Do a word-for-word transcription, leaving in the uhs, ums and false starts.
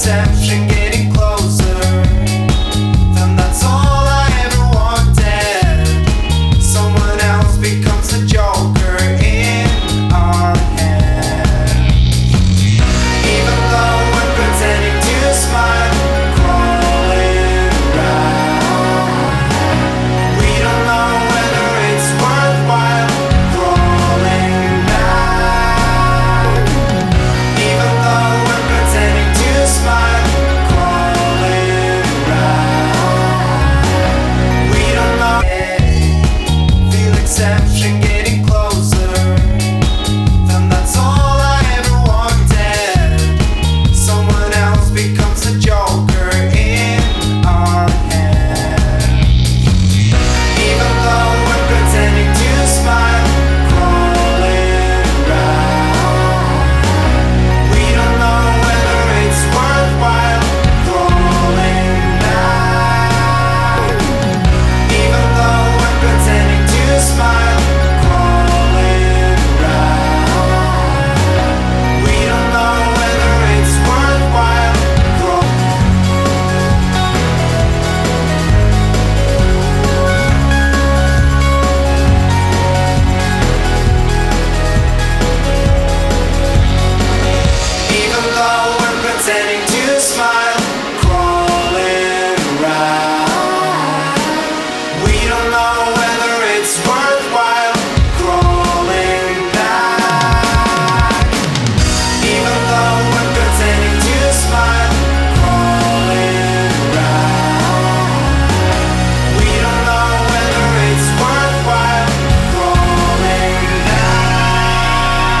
exception getting closer. Then that's all I ever wanted. Someone else becomes the joker in our head. Even though we're pretending to smile, crawling around, we don't know whether it's worthwhile crawling down. Even though we're pretending to smile, crawling around, we don't know. Feel exception getting closer. Then that's all I ever wanted. Someone else becomes the joker in our head. Even though we're pretending to smile, crawling around, we don't know whether it's worthwhile crawling down. Even though we're pretending to smile, crawling around, we don't know whether it's worthwhile crawling. Even though we're pretending to smile, crawling around, we don't know whether it's worthwhile.